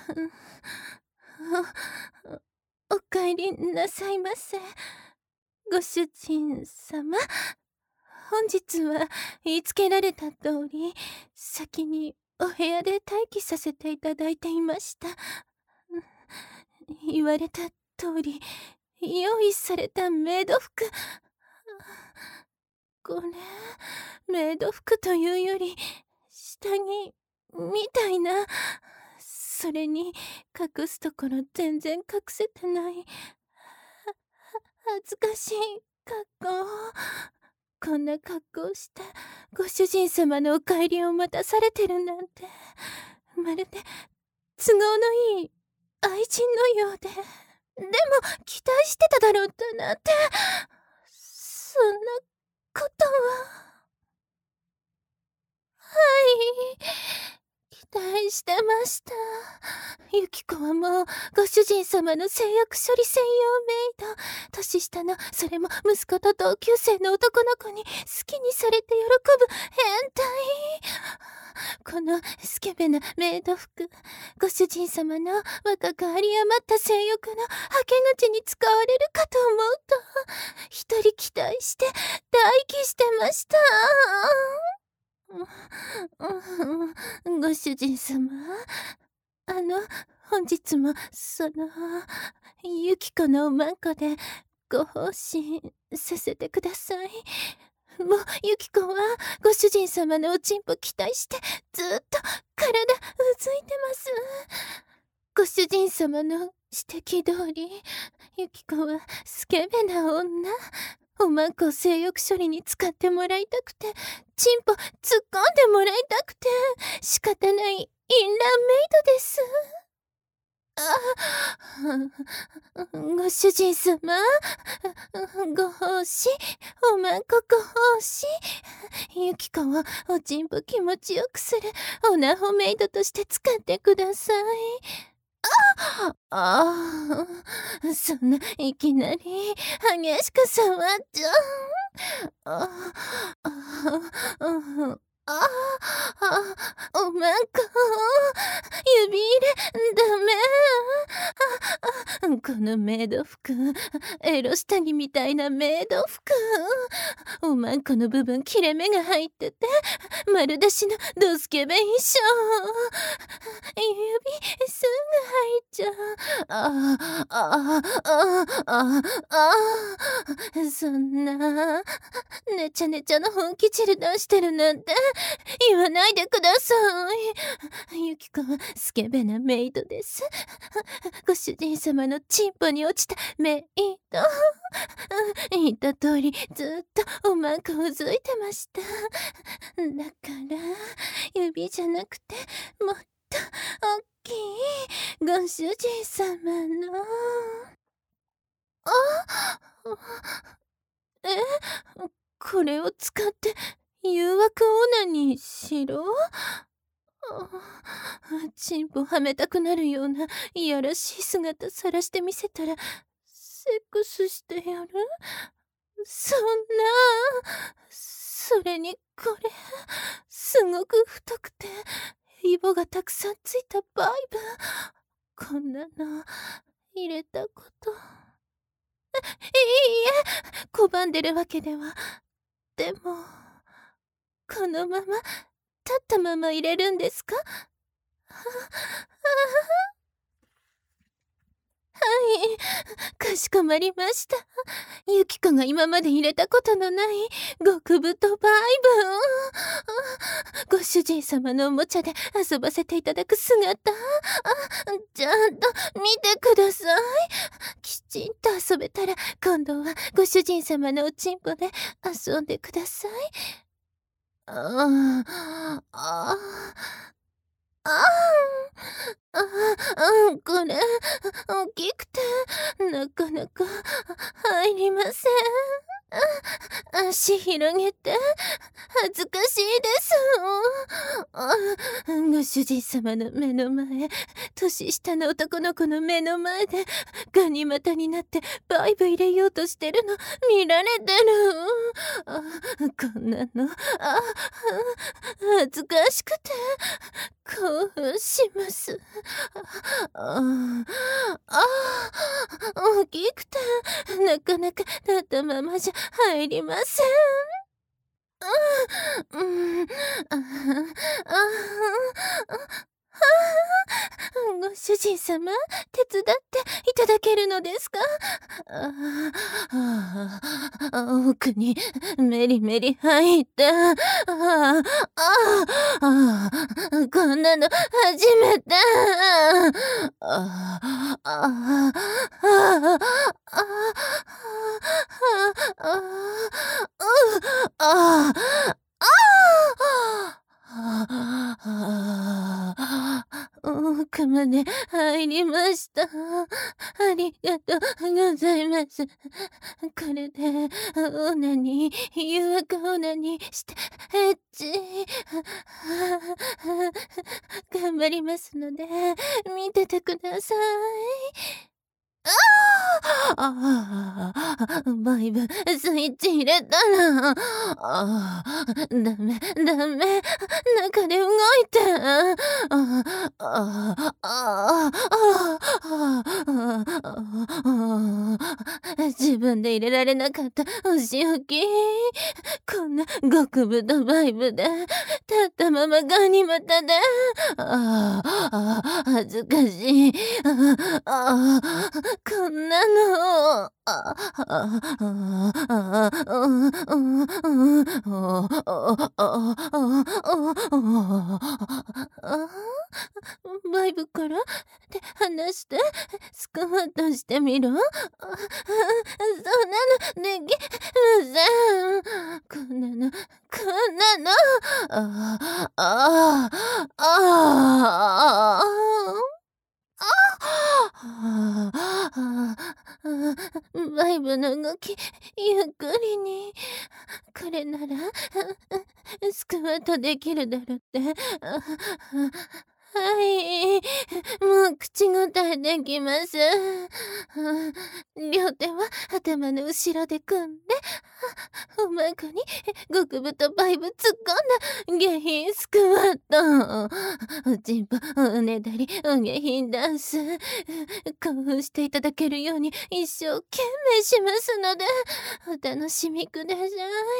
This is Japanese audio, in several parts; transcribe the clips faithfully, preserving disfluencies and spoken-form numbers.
お、お帰りなさいませ。ご主人様、本日は言いつけられた通り、先にお部屋で待機させていただいていました。言われた通り、用意されたメイド服。これ、メイド服というより、下着みたいな。それに、隠すところ全然隠せてない。は、は、恥ずかしい格好。こんな格好をしてご主人様のお帰りを待たされてるなんて、まるで都合のいい愛人のようで。でも期待してただろうだなんて、そんなことは。はい、期待してました。ユキコはもうご主人様の性欲処理専用メイド。年下の、それも息子と同級生の男の子に好きにされて喜ぶ変態。このスケベなメイド服、ご主人様の若く有り余った性欲のはけ口に使われるかと思うと、一人期待して待機してました。ご主人様、あの、本日も、その、ユキコのおまんこで、ご奉仕させてください。もう、ユキコは、ご主人様のおちんぽ期待して、ずっと、体、うずいてます。ご主人様の指摘通り、ユキコは、スケベな女。おまんこを性欲処理に使ってもらいたくて、チンポ突っ込んでもらいたくて、仕方ない淫乱メイドです。あ、ご主人様、ご奉仕、おまんこご奉仕。ユキコをおちんぽ気持ちよくするオナホメイドとして使ってください。あああ、そんないきなり激しく触っちゃう。ああ、ああ、あ、おまんこ、指入れ、ダメ。あ、このメイド服、エロ下着みたいなメイド服。おまんこの部分切れ目が入ってて、丸出しのドスケベ衣装。指、すぐ入っちゃう。ああ、ああ、ああ、ああ、そんな、ねちゃねちゃの本気汁出してるなんて言わないでください。ユキコはスケベなメイドです。ご主人様のチンポに落ちたメイド。言った通りずっとおまんこをずいてました。だから指じゃなくてもっと大きいご主人様の。あ、え、これを使って誘惑オナニーしろ？チンポはめたくなるようないやらしい姿さらしてみせたらセックスしてやる？そんな、それにこれすごく太くてイボがたくさんついたバイブ。こんなの入れたこと。いいえ、拒んでるわけでは。でも、このまま、立ったまま入れるんですか？は、ははい、かしこまりました。ユキコが今まで入れたことのない極太バイブ。ご主人様のおもちゃで遊ばせていただく姿、あ、ちゃんと見てください。きちんと遊べたら今度はご主人様のおちんぽで遊んでください。ああ、ああ、ああ、これ、大きくて、なかなか入りません。足広げて、恥ずかしいです。あ、ご主人様の目の前、年下の男の子の目の前で、ガニ股になってバイブ入れようとしてるの見られてる。あ、こんなの、あ、恥ずかしくて、興奮します。ああ、ああ、大きくて、なかなか立ったままじゃ入りません。うん、うん、ああ、ああ、ああ、ご主人様、手伝っていただけるのですか？ああ、ああ、奥にメリメリ入った。ああ、ああ、ああ、こんなの初めて。ああ、ああ、ああ、ああ、ああ、ああ、ああ、奥まで入りました。ありがとうございます。これで、オナニー、誘惑オナニーして、エッチ。頑張りますので、見ててください。ああ、ああ、バイブスイッチ入れたら、ああ、ダメダメ、中で動いて。ああ、ああ、ああ、ああ、自分で入れられなかったお仕置き。こんな極太バイブで、立ったままガニ股で。ああ、ああ、恥ずかしい。ああ、ああ、こんなの。ああ、ああ、ああ、うんうんうん、ああ、ああ、ああ、ああ、バイブから手離して、スクワットしてみろ。あ、そんなのできません。こんなの、こんなの。ああ、ああ、ああ。はあ、はあ、バイブの動き、ゆっくりに。これなら、スクワットできるだろって。あ、はい、もう口答えできます。両手は頭の後ろで組んで、おまこに極太バイブ突っ込んだ下品スクワット。おちんぽ、おねだり、お下品ダンス。興奮していただけるように一生懸命しますので、お楽しみください。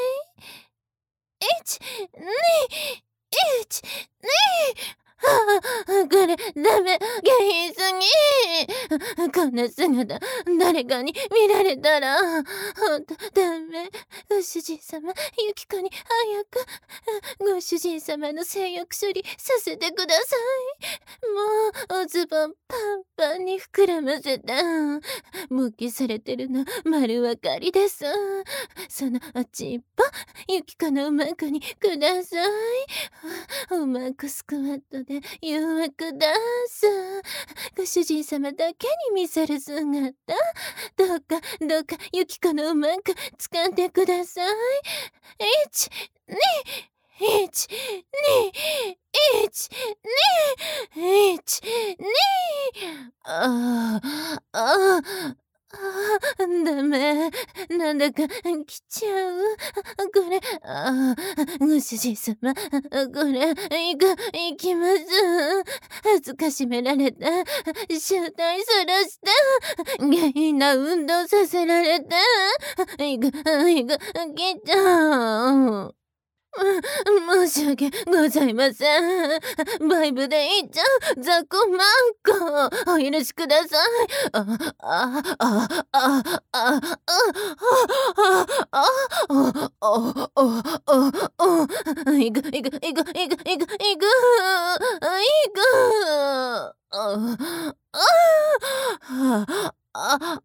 いち、に、いち、に、はあ、これダメ、下品すぎ。こんな姿、誰かに見られたら、ほんとダメ。ご主人様、ユキコに早く、ご主人様の性欲処理させてください。もう、おズボンパンパンに膨らませた。勃起されてるの丸わかりです。そのおちんぽ、ユキコのうまくにください。うまくスクワットで誘惑ダンス。ご主人様だけに見せる姿。どうか、どうか、ユキコのうまく掴んでください。いち、に、いち、に、いち、に、いち、に。ああ、ああ、ああ、ダメ。なんだか来ちゃう。これ、ああ、ご主人様、これ、行く、行きます。恥ずかしめられた。醜態さらした。下品な運動させられた。行く、行く、来ちゃう。申し訳ございません。バイブでいっちゃうザコマンコ、お許しください。あ、あ、あ、あ、あ、あ、あ、あ、あ、あ、あ、あ、いく、いく、いく、いく、いく、いく、いく、いく。あ、あ、あ、あ、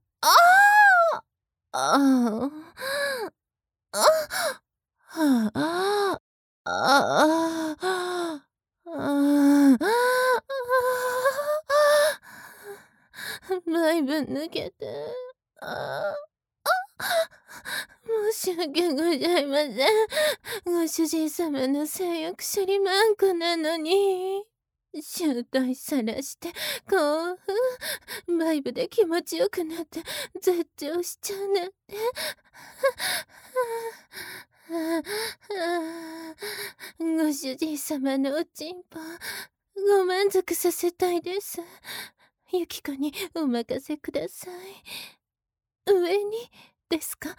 あ、あ、はあ、ああ、ああ、ああ、だいぶ抜けて、ああ、申し訳ございません。ご主人様の性欲処理マンコなのに。醜態さらして興奮、バイブで気持ちよくなって絶頂しちゃうなんて。ご主人様のおちんぽ、 ご満足させたいです。ユキコにお任せください。上にですか？はい、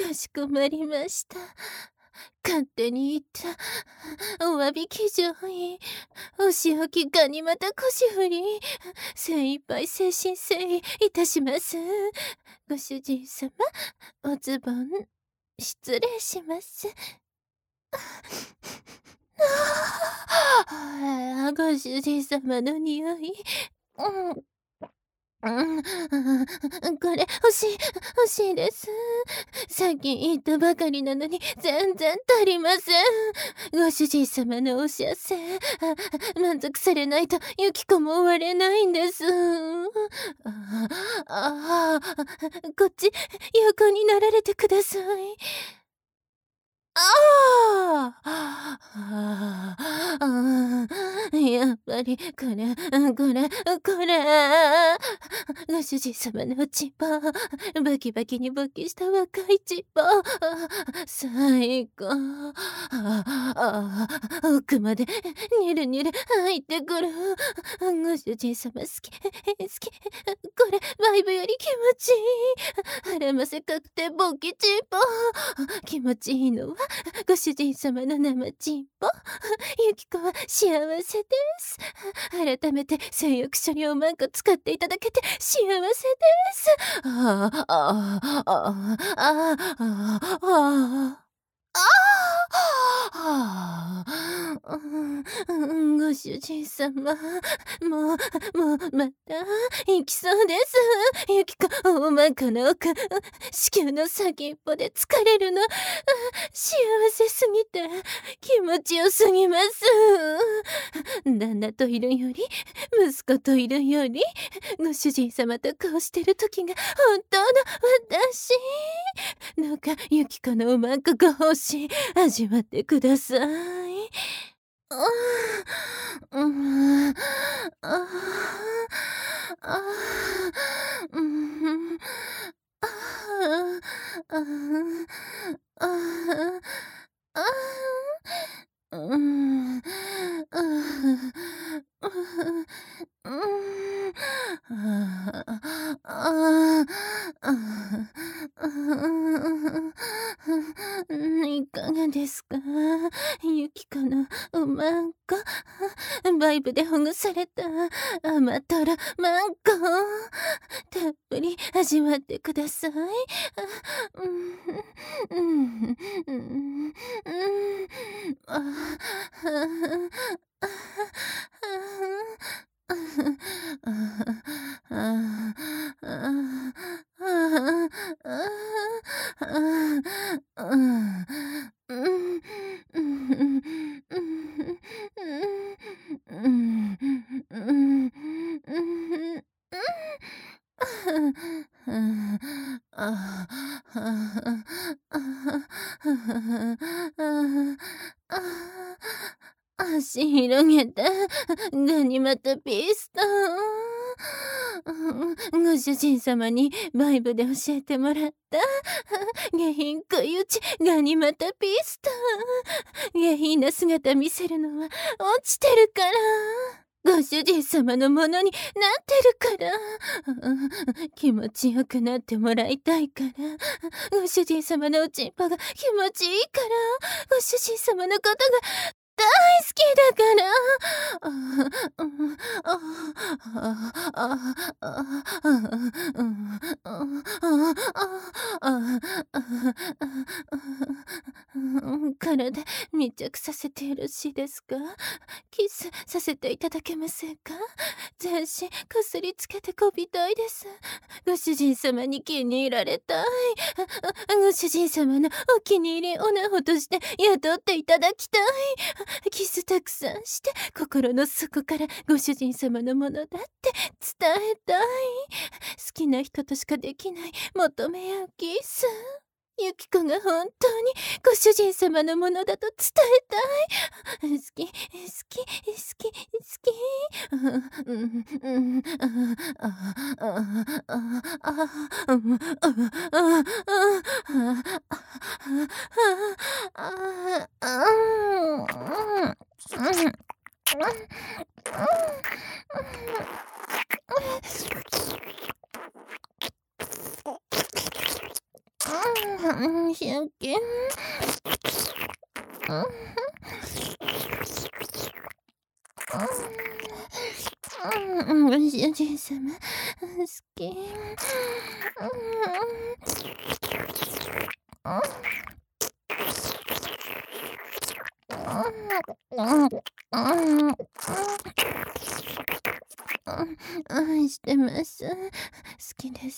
かしこまりました。勝手に言ったお詫び騎乗位、お仕置きガニ股腰振り、精一杯誠心誠意いたします。ご主人様、おズボン失礼します。ああ、ご主人様の匂い。うん。うん、これ欲しい欲しいです。さっき言ったばかりなのに全然足りません。ご主人様のお幸せ、満足されないとユキコも終われないんです。ああ、こっち横になられてください。ああ！ああ、あ、やっぱりこれ、これ、これ。ご主人様のチンポ、バキバキに勃起した若いチンポ、最高。ああ、奥までニュルニュル入ってくる。ご主人様好き、好き。これ、バイブより気持ちいい。晴れませ確定勃起チンポ。気持ちいいのはご主人様の生チンポ。ユキコは幸せです。改めて性欲処理をマンコ使っていただけて幸せです。ああ、ああ、ああ、ああ、ああ。ああ！はあ。うん、うん、ご主人様、もう、もう、また、行きそうです。ユキコ、おまかの奥、子宮の先っぽで疲れるの、幸せすぎて、気持ちよすぎます。旦那といるより、息子といるより、ご主人様とこうしてる時が本当の私。どうかユキコのおまんこご奉仕味わってください。ああ、うん、ああ、ああ、うん、ああ、ああ、ああ、ああ、うん、ああ、うん、うん、ああ、ああ、うん、いかがですか？ユキコのおまんこ、バイブでほぐされた甘とろまんこ、たっぷり味わってください。うん、うん、うん、うん、ああ、足広げて、ガニ股ピストン。ご主人様にバイブで教えてもらった下品食い打ちガニ股ピストン。下品な姿見せるのは落ちてるから。ご主人様のものになってるから。気持ちよくなってもらいたいから。ご主人様のおちんぽが気持ちいいから。ご主人様のことが大好きだから。体密着させてよろしいですか？キスさせていただけませんか？全身こすりつけてこびたいです。ご主人様に気に入られたい。ご主人様のお気に入り女ほとして雇っていただきたい。キスたくさんして心の底からご主人様のものだって伝えたい。好きな人としかできない求め合うキス。ユキコが本当にご主人様のものだと伝えたい。好き好き好き好き。うんうんああああうんああああうん、シュンキュン。うん、うん、主人様、好き。愛してます。好きです。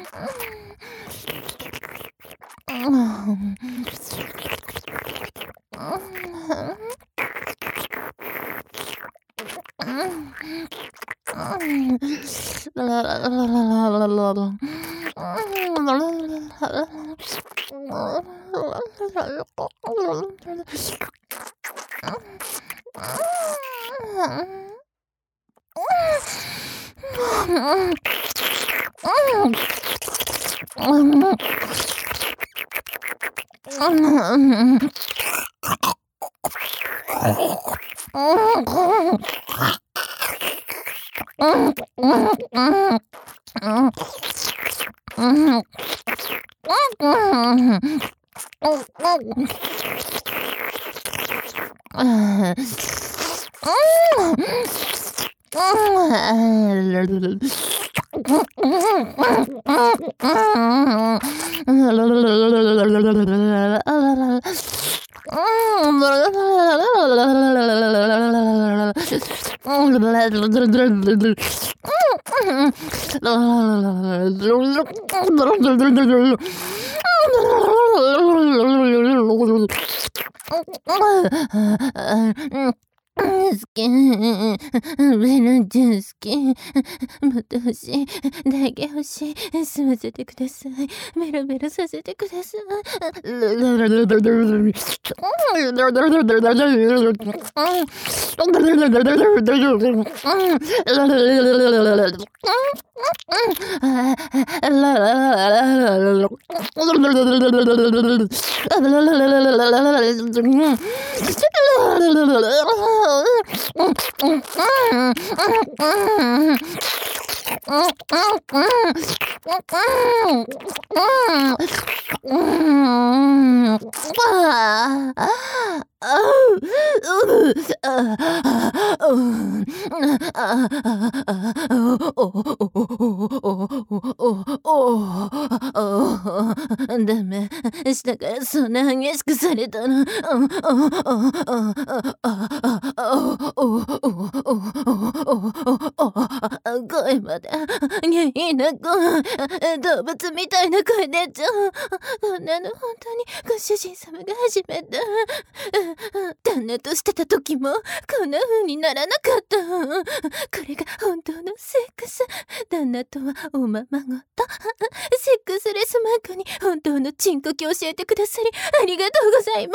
好き。ベルちゃん好き。もっと欲しい。だけ欲しい。吸わせてください。ベロベロさせてください。ダメ。下からそんな激しくされたら。声まで下品な声、動物みたいな声出ちゃう。こんなの本当にご主人様が初めて。旦那としてた時もこんな風にならなかった。これが本当のセックス。旦那とはおままごと。セックスレスマンコに本当のチンコキ教えてくださりありがとうございます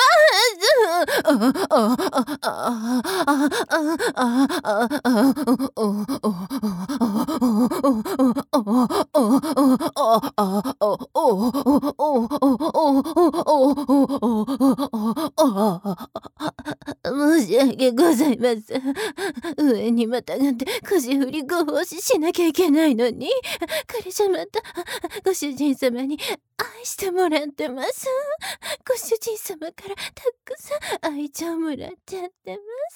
申し訳ございません。上にまたがって腰振りご奉仕しなきゃいけないのに、これじゃまたご主人様に愛してもらってます。ご主人様からたくさん愛情もらっちゃってます。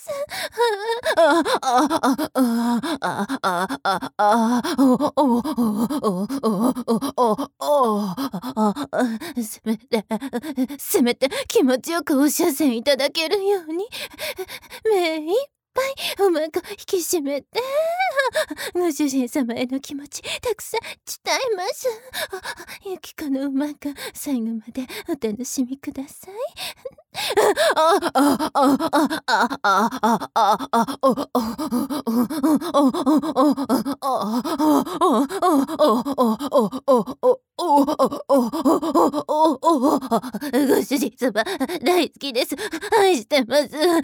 あああああああああおおおおおせめてせめて気持ちよくお射線いただけるように目いっぱいおまこ引き締めてご主人様への気持ちたくさん伝えます。ゆきこのおまこ最後までお楽しみください。あああああああああおおご主人様大好きです。愛してます。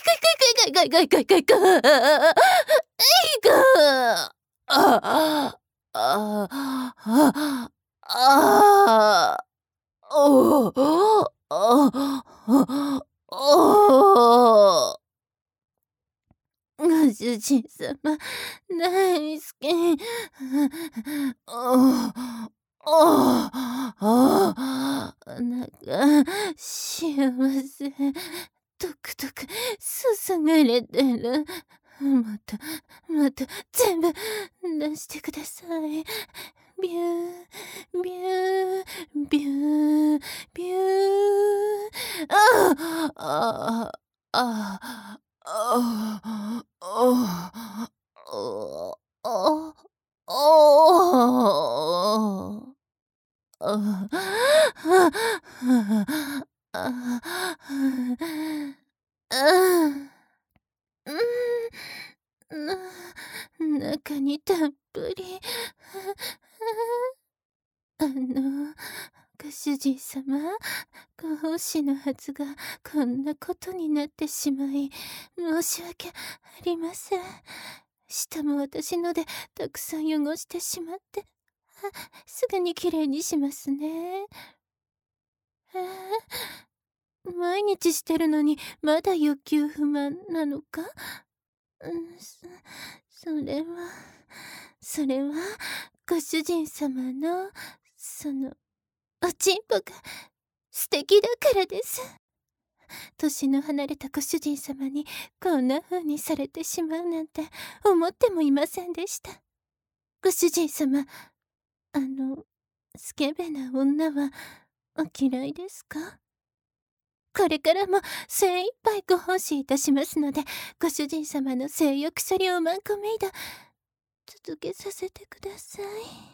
いかいかいかいかいかいかいかいかいかいかいかいかああああああおおあああご主人様大好きああああなんか幸せとくとく注がれてる。またまた全部出してください。ビュービュービュービューあああああああああああうん、中にたっぷり。あの、ご主人様、ご奉仕のはずがこんなことになってしまい、申し訳ありません。舌も私のでたくさん汚してしまって、すぐにきれいにしますね。毎日してるのにまだ欲求不満なのか？うん、そ、それは、それは、ご主人様の、その、おちんぽが素敵だからです。年の離れたご主人様にこんな風にされてしまうなんて思ってもいませんでした。ご主人様、あの、スケベな女はお嫌いですか？これからも精一杯ご奉仕いたしますので、ご主人様の性欲処理をマンコメイド、続けさせてください。